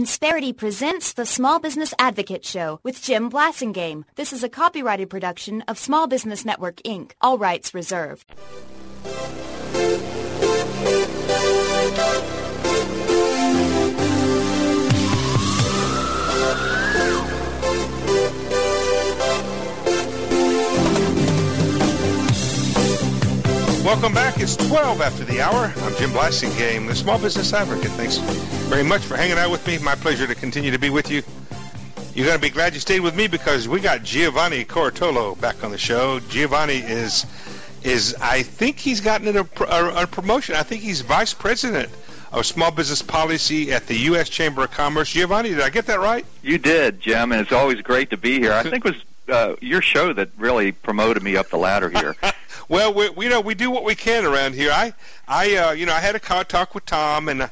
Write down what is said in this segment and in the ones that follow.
Insperity presents the Small Business Advocate Show with Jim Blasingame. This is a copyrighted production of Small Business Network, Inc. All rights reserved. Welcome back. It's 12 after the hour. I'm Jim Blasingame, the Small Business Advocate. Thanks very much for hanging out with me. My pleasure to continue to be with you. You're going to be glad you stayed with me because we got Giovanni Cortolo back on the show. Giovanni is I think he's gotten a promotion. I think he's Vice President of Small Business Policy at the U.S. Chamber of Commerce. Giovanni, did I get that right? You did, Jim, and it's always great to be here. I think it was your show that really promoted me up the ladder here. Well, we do what we can around here. I had a talk with Tom, and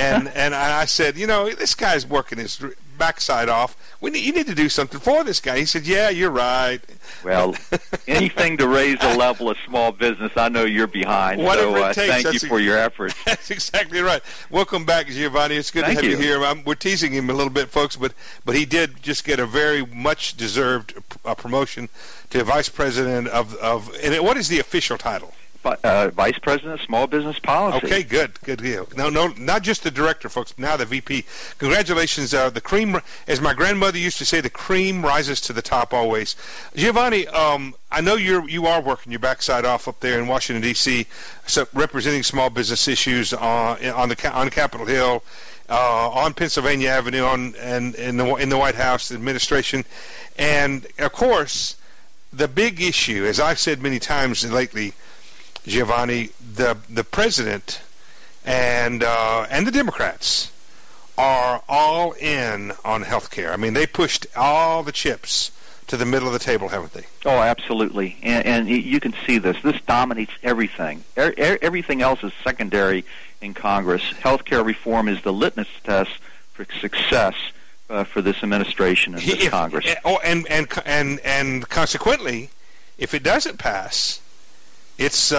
I said, this guy's working his backside off. You need to do something for this guy. He said, yeah, you're right. Well, anything to raise the level of small business, I know you're behind. Whatever it takes. Thank you for your efforts. That's exactly right. Welcome back, Giovanni. It's good to have you here. We're teasing him a little bit, folks, but he did just get a very much deserved promotion to Vice President of and what is the official title? Vice President of Small Business Policy. Okay, good deal. No, not just the director, folks. Now the VP. Congratulations. The cream, as my grandmother used to say, the cream rises to the top always. Giovanni, I know you are working your backside off up there in Washington D.C., representing small business issues on Capitol Hill, on Pennsylvania Avenue, in the White House administration, and of course, the big issue, as I've said many times lately, Giovanni, the president and the Democrats are all in on health care. I mean, they pushed all the chips to the middle of the table, haven't they? Oh, absolutely. And you can see this. This dominates everything. Everything else is secondary in Congress. Health care reform is the litmus test for success for this administration and this Congress. Oh, and consequently, if it doesn't pass, it's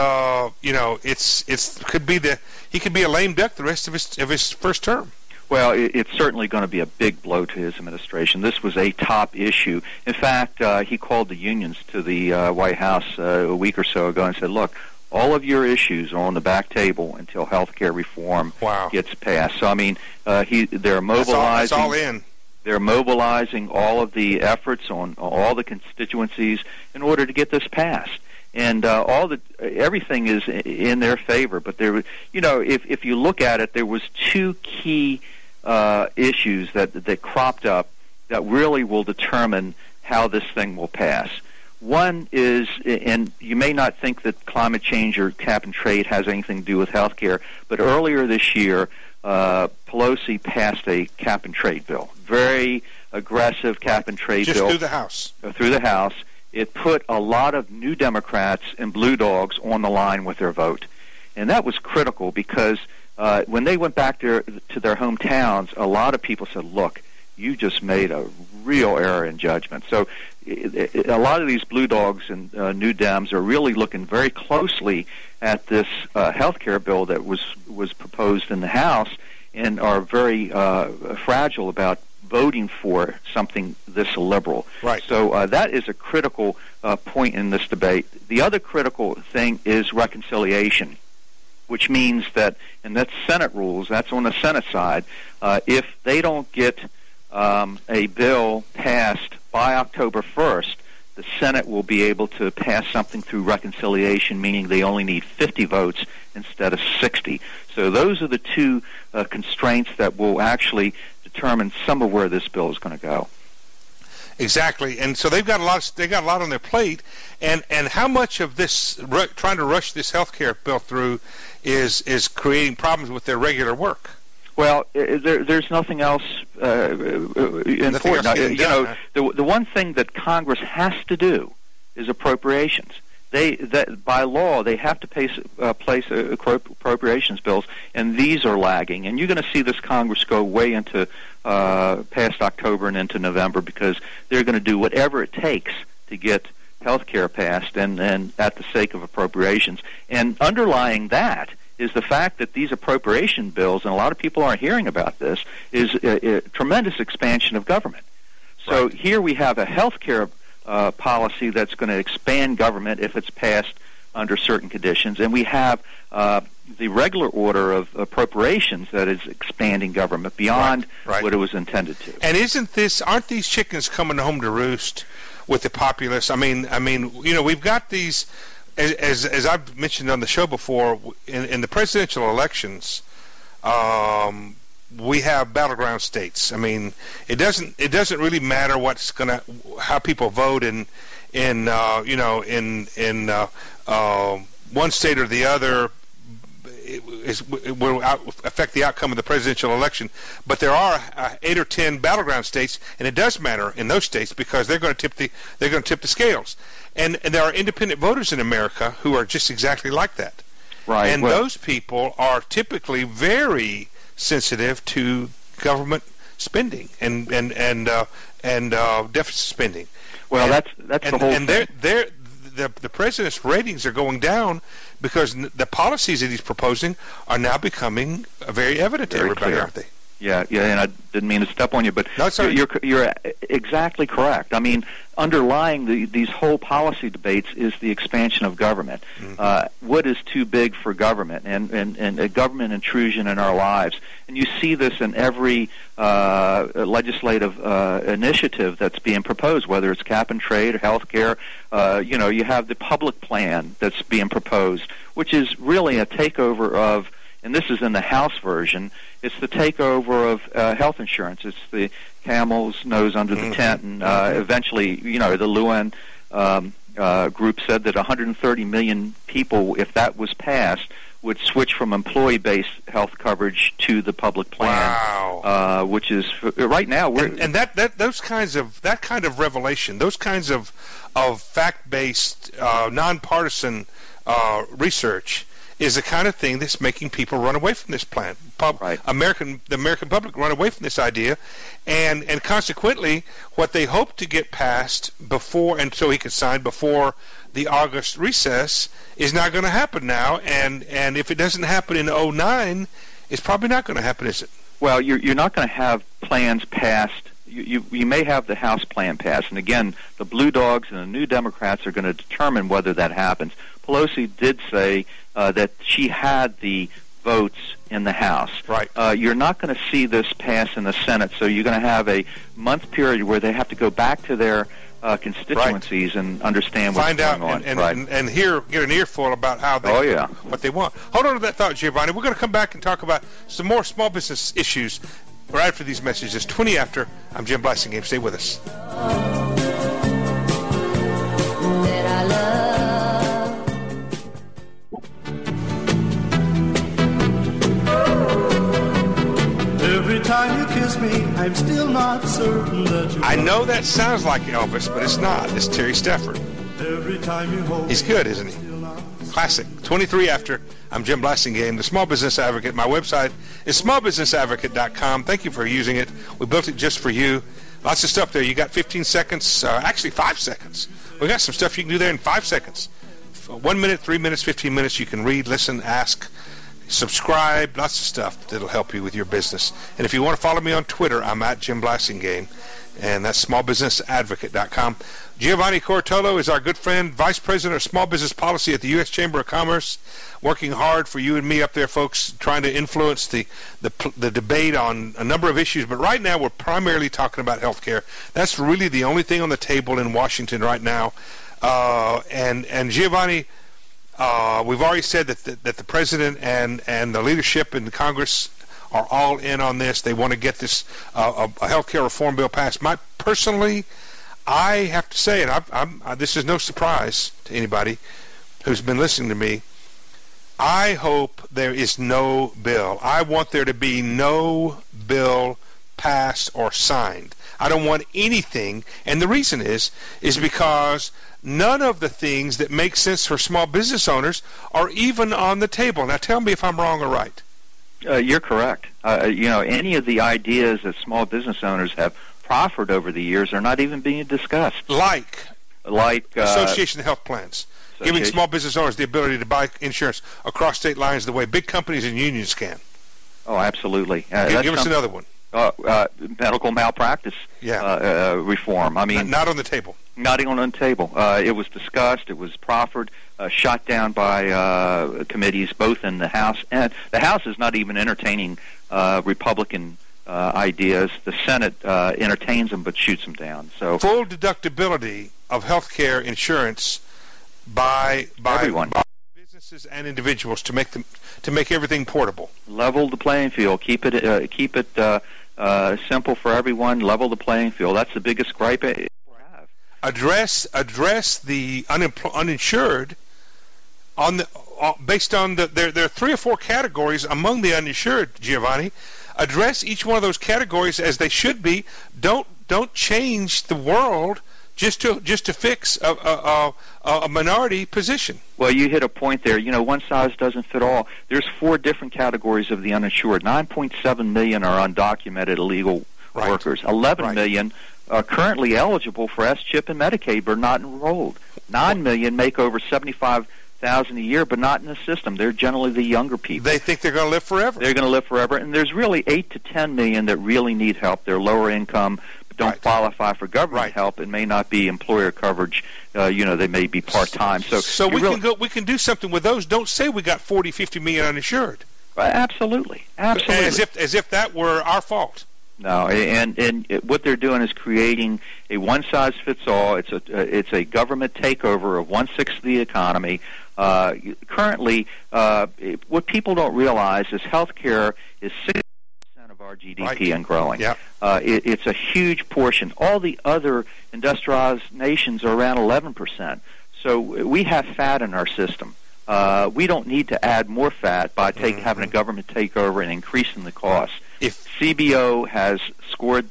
could be he could be a lame duck the rest of his first term. Well, it's certainly going to be a big blow to his administration. This was a top issue. In fact, he called the unions to the White House a week or so ago and said, "Look, all of your issues are on the back table until health care reform gets passed." So, I mean, they're mobilizing. That's all in. They're mobilizing all of the efforts on all the constituencies in order to get this passed. And everything is in their favor. But if you look at it, there was two key issues that cropped up that really will determine how this thing will pass. One is, and you may not think that climate change or cap and trade has anything to do with health care, but earlier this year, Pelosi passed a cap and trade bill. Very aggressive cap and trade bill. Just through the House. Through the House. It put a lot of new Democrats and blue dogs on the line with their vote. And that was critical because when they went back to their hometowns, a lot of people said, look, you just made a real error in judgment. So a lot of these blue dogs and new Dems are really looking very closely at this health care bill that was proposed in the House and are very fragile about voting for something this liberal. Right. So that is a critical point in this debate. The other critical thing is reconciliation, which means that, and that's Senate rules, that's on the Senate side, if they don't get a bill passed by October 1st, the Senate will be able to pass something through reconciliation, meaning they only need 50 votes instead of 60. So those are the two constraints that will actually determine some of where this bill is going to go. Exactly, and so they've got a lot on their plate, and how much of this trying to rush this health care bill through is creating problems with their regular work? Well, there's nothing else important. The one thing that Congress has to do is appropriations. By law, they have to place appropriations bills, and these are lagging. And you're going to see this Congress go way into past October and into November because they're going to do whatever it takes to get health care passed and at the sake of appropriations. And underlying that is the fact that these appropriation bills, and a lot of people aren't hearing about this, is a tremendous expansion of government. So right. Here we have a health care policy that's going to expand government if it's passed under certain conditions, and we have the regular order of appropriations that is expanding government beyond right. what it was intended to. And aren't these chickens coming home to roost with the populace? I mean, we've got these, as I've mentioned on the show before, in the presidential elections, we have battleground states. I mean, it doesn't really matter how people vote in one state or the other. It will affect the outcome of the presidential election, but there are 8 or 10 battleground states, and it does matter in those states because they're going to tip the scales. And there are independent voters in America who are just exactly like that. Right. And those people are typically very sensitive to government spending and deficit spending. Well, that's the whole thing. The president's ratings are going down because the policies that he's proposing are now becoming very evident to everybody, aren't they? Yeah, and I didn't mean to step on you, but no, you're exactly correct. I mean, underlying these whole policy debates is the expansion of government. Mm-hmm. What is too big for government, and a government intrusion in our lives. And you see this in every legislative initiative that's being proposed, whether it's cap and trade or health care. You have the public plan that's being proposed, which is really a takeover of, and this is in the House version, it's the takeover of health insurance. It's the camel's nose under the tent, and eventually, the Lewin group said that 130 million people, if that was passed, would switch from employee-based health coverage to the public plan. Wow. Which is right now we're that kind of revelation, those kinds of fact-based, nonpartisan research is the kind of thing that's making people run away from this plan. Right. The American public run away from this idea, and consequently, what they hope to get passed before, and so he could sign before the August recess, is not going to happen now. And if it doesn't happen in 2009, it's probably not going to happen, is it? Well, you're not going to have plans passed. You may have the House plan passed, and again, the Blue Dogs and the New Democrats are going to determine whether that happens. Pelosi did say that she had the votes in the House. Right. You're not going to see this pass in the Senate, so you're going to have a month period where they have to go back to their constituencies and understand what's going on. And get an earful about how they what they want. Hold on to that thought, Giovanni. We're going to come back and talk about some more small business issues right after these messages. 20 after. I'm Jim Blasingame. Stay with us. Every time you kiss me, I'm still not certain that you. I know that sounds like Elvis, but it's not. It's Terry Stafford. Every time you hold He's good, isn't he? Classic. 23 after. I'm Jim Blasingame, the Small Business Advocate. My website is smallbusinessadvocate.com. Thank you for using it. We built it just for you. Lots of stuff there. You got 15 seconds, actually 5 seconds. We got some stuff you can do there in 5 seconds. 1 minute, 3 minutes, 15 minutes. You can read, listen, ask, subscribe, lots of stuff that'll help you with your business. And if you want to follow me on Twitter, I'm at Jim Blasingame, and that's smallbusinessadvocate.com. Giovanni Cortolo is our good friend, Vice President of Small Business Policy at the U.S. Chamber of Commerce, working hard for you and me up there, folks, trying to influence the debate on a number of issues. But right now we're primarily talking about health care. That's really the only thing on the table in Washington right now. And Giovanni, we've already said that the President and the leadership in Congress are all in on this. They want to get this a health care reform bill passed. Personally, I have to say, and this is no surprise to anybody who's been listening to me, I hope there is no bill. I want there to be no bill passed or signed. I don't want anything, and the reason is because none of the things that make sense for small business owners are even on the table. Now tell me if I'm wrong or right. You're correct. Any of the ideas that small business owners have proffered over the years are not even being discussed. Like Association of Health Plans. giving small business owners the ability to buy insurance across state lines the way big companies and unions can. Oh, absolutely. Give us another one. Medical malpractice reform. I mean, not on the table. Not even on the table. It was discussed. It was proffered, shot down by committees both in the House, and the House is not even entertaining Republican ideas. The Senate entertains them but shoots them down. So full deductibility of health care insurance by everyone. By businesses and individuals to make everything portable. Level the playing field. Keep it simple for everyone. Level the playing field. That's the biggest gripe I have. Address the uninsured based on there are 3 or 4 categories among the uninsured, Giovanni. Address each one of those categories as they should be. Don't change the world just to fix a minority position. Well, you hit a point there. You know, one size doesn't fit all. There's 4 different categories of the uninsured. 9.7 million are undocumented illegal workers. 11 million are currently eligible for S-CHIP and Medicaid but not enrolled. 9 million make over $75,000 a year but not in the system. They're generally the younger people. They think they're going to live forever. They're going to live forever. And there's really 8 to 10 million that really need help. They're lower income, but don't qualify for government help and may not be employer coverage. They may be part-time. So we can do something with those. Don't say we got 40, 50 million uninsured. Absolutely. As if that were our fault. No, and what they're doing is creating a one-size-fits-all. It's a government takeover of 1/6 of the economy. Currently, what people don't realize is healthcare is 60% of our GDP and growing. Yeah. It's a huge portion. All the other industrialized nations are around 11%. So we have fat in our system. We don't need to add more fat by having a government take over and increasing the cost. If CBO has scored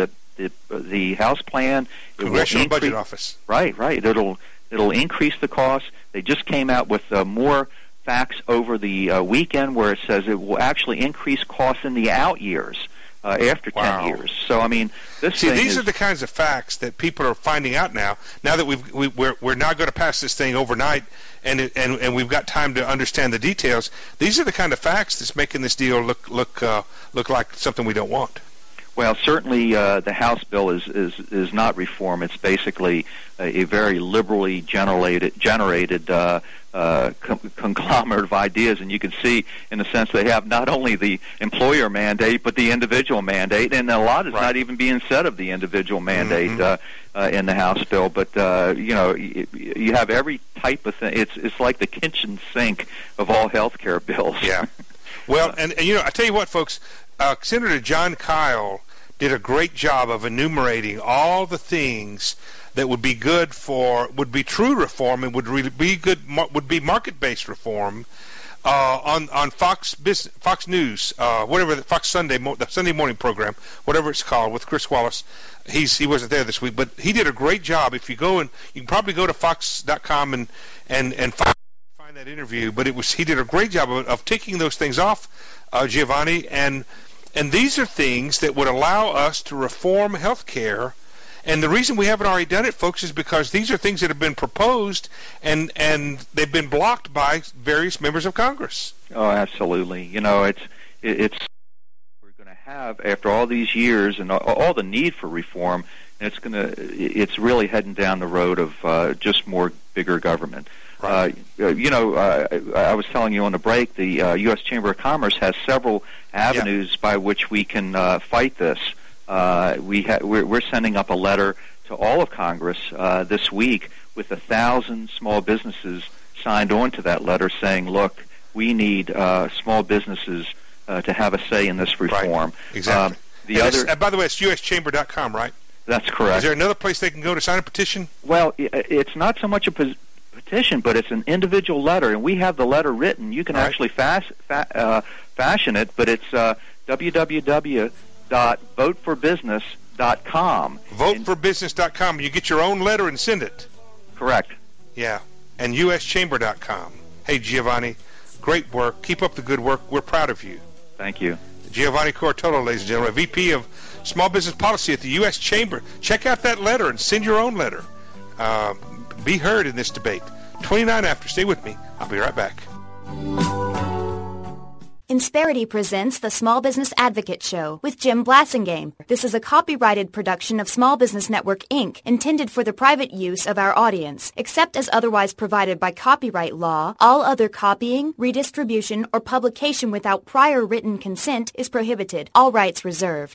the House plan, Congressional Budget Office. Right. It'll increase the cost. They just came out with more facts over the weekend where it says it will actually increase costs in the out years after 10 years. So I mean, these are the kinds of facts that people are finding out now. Now that we're not going to pass this thing overnight, and we've got time to understand the details. These are the kind of facts that's making this deal look like something we don't want. Well, certainly the House bill is not reform. It's basically a very liberally generated conglomerate of ideas, and you can see in the sense they have not only the employer mandate but the individual mandate, and a lot is not even being said of the individual mandate in the House bill. But you have every type of thing. It's like the kitchen sink of all health care bills. Yeah. Well, and I tell you what, folks, Senator John Kyle did a great job of enumerating all the things that would be true reform and would be market-based reform on Fox News, whatever the Sunday morning program, whatever it's called, with Chris Wallace. He wasn't there this week, but he did a great job. If you go and you can probably go to Fox.com and find that interview, but he did a great job of taking those things off, Giovanni, and these are things that would allow us to reform health care. And the reason we haven't already done it, folks, is because these are things that have been proposed and they've been blocked by various members of Congress. Oh, absolutely. It's we're going to have after all these years and all the need for reform, and it's really heading down the road of just more bigger government. Right. I was telling you on the break, the U.S. Chamber of Commerce has several avenues by which we can fight this. We're sending up a letter to all of Congress this week with 1,000 small businesses signed on to that letter saying, look, we need small businesses to have a say in this reform. Right. Exactly. By the way, it's uschamber.com, right? That's correct. Is there another place they can go to sign a petition? Well, it's not so much a petition, but it's an individual letter, and we have the letter written. You can actually fashion it, but it's www.voteforbusiness.com. Voteforbusiness.com. You get your own letter and send it. Correct. Yeah, and uschamber.com. Hey, Giovanni, great work. Keep up the good work. We're proud of you. Thank you. Giovanni Cortolo, ladies and gentlemen, VP of Small Business Policy at the U.S. Chamber. Check out that letter and send your own letter. Be heard in this debate. 29 after. Stay with me. I'll be right back. Insperity presents the Small Business Advocate Show with Jim Blasingame. This is a copyrighted production of Small Business Network, Inc., intended for the private use of our audience. Except as otherwise provided by copyright law, all other copying, redistribution, or publication without prior written consent is prohibited. All rights reserved.